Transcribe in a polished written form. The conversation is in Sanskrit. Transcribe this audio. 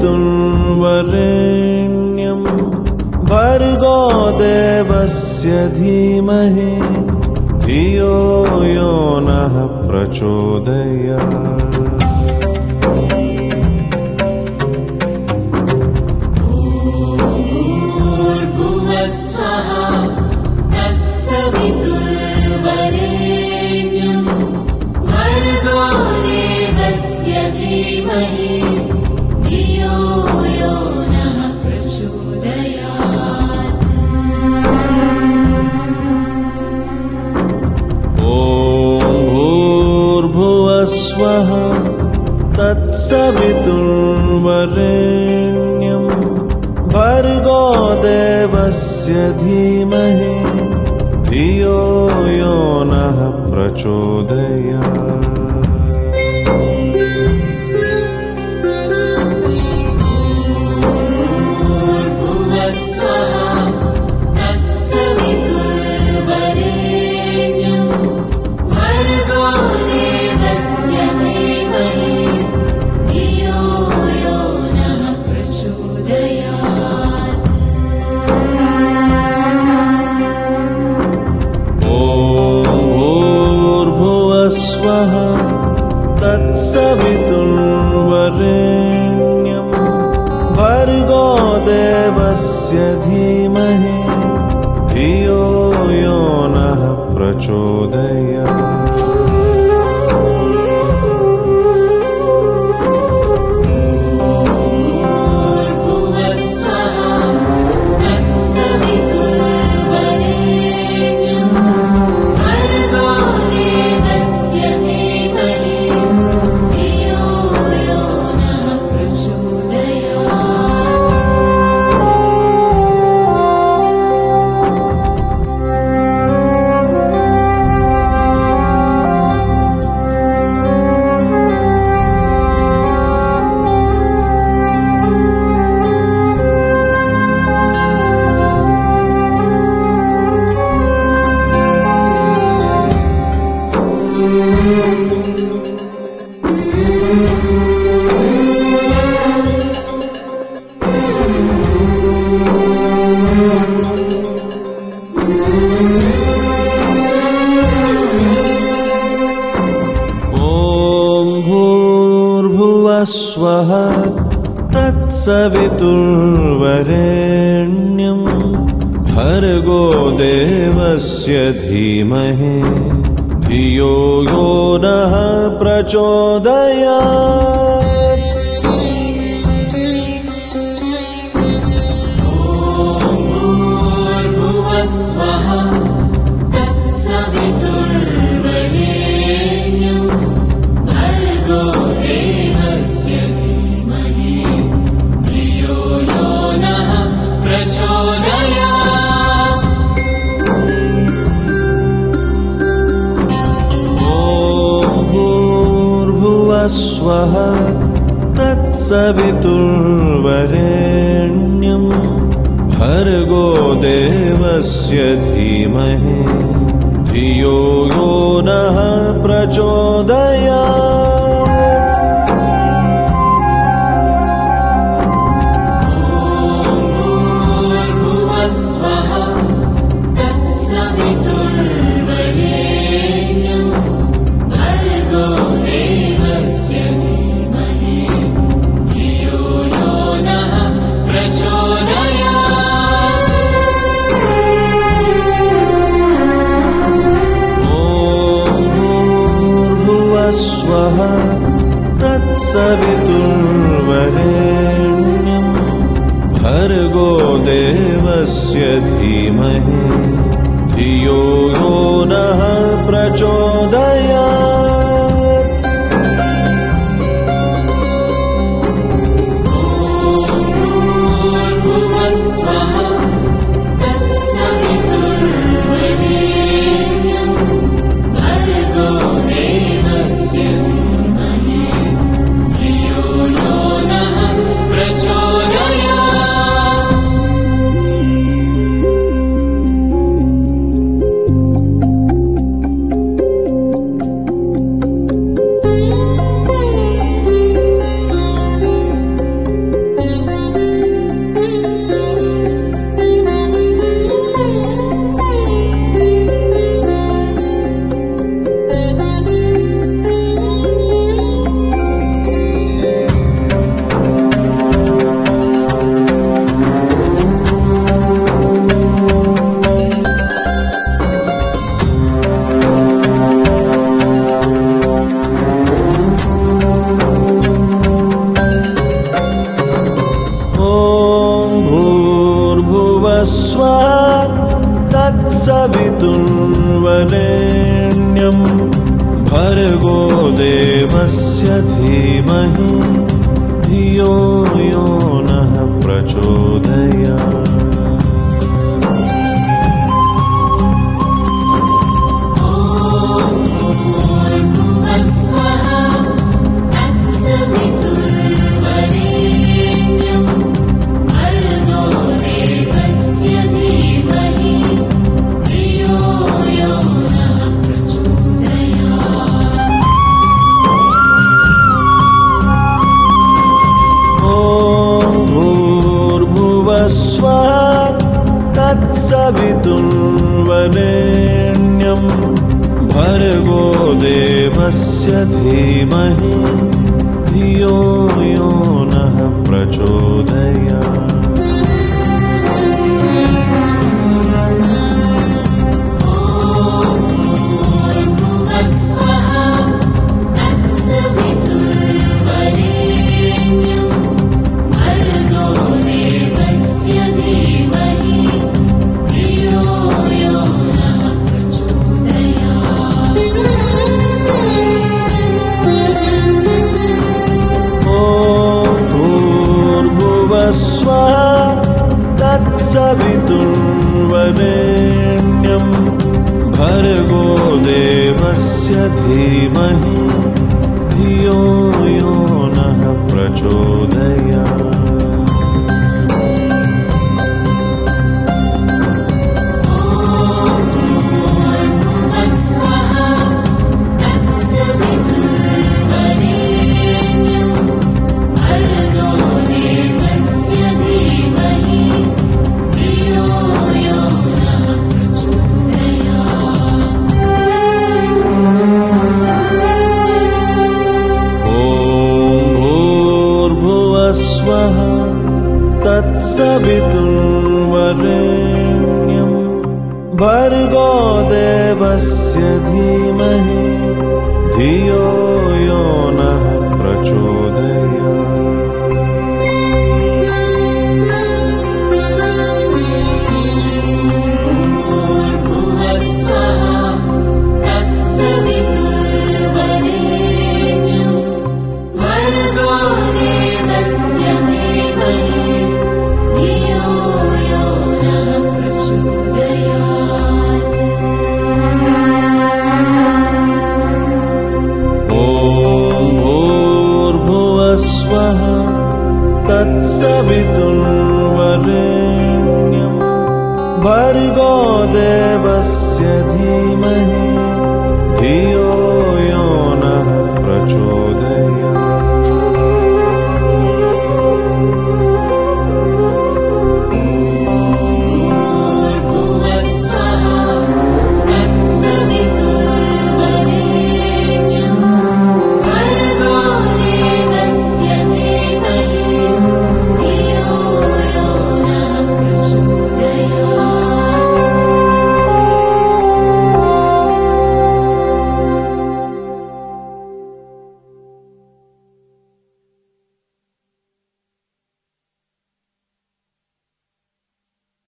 तत्सवितुर्वरेण्यं भर्गो देवस्य धीमहि धियो यो नः प्रचोदयात्। स्वः तत्सवितुर्वरेण्यं भर्गो देवस्य धीमहि धियो यो नः प्रचोदयात्। स्वः तत्सवितुर्वरेण्यं भर्गो देवस्य धीमहि धियो यो नः प्रचोदयात्। स्वः तत्सवितुर्वरेण्यं भर्गो देवस्य धीमहि धियो यो नः प्रचोदयात्। स्वः तत्सवितुर्वरेण्यं भर्गो देवस्य धीमहि धियो यो नः प्रचोदयात्। ॐ भूर्भुवः स्वः तत्सवितुर्वरेण्यं भर्गो देवस्य धीमहि धियो यो नः प्रचोदयात्। स्वः तत्सवितुर्वरेण्यं भर्गो देवस्य धीमहि धियो यो नः प्रचोदयात्। स्वः तत्सवितुर्वरेण्यं भर्गो देवस्य धीमहि धियो यो नः प्रचोदयात्। स्वः तत्सवितुर्वरेण्यं भर्गो देवस्य धीमहि धियो यो नः प्रचोदयात्। भूर्भुवस्वः तत्सवितुर्वरेण्यं भर्गो देवस्य धीमहि धियो यो नः प्रचोदयात्। तत्सवितुर्वरेण्यं भर्गो देवस्य धीमहि धियो यो नः प्रचोदयात्। तत्सवितुर्वरेण्यं भर्गो देवस्य धीमहि धियो यो नः प्रचोदयात्। तत्सवितुर्वरेण्यं भर्गो देवस्य धीमहि धियो यो नः प्रचोदयात्। तत्सवितुर्वरेण्यं भर्गो देवस्य धीमहि धियो यो नः प्रचोदयात्। Yeah.